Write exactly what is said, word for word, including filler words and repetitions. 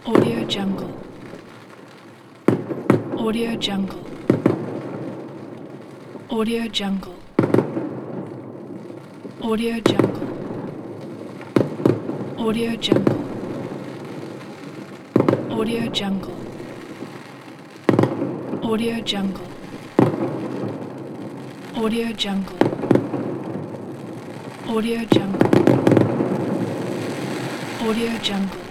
Audio Jungle. Audio Jungle. Audio Jungle. Audio Jungle. Audio Jungle. Audio Jungle. Audio Jungle. Audio Jungle. Audio Jungle. Audio Jungle.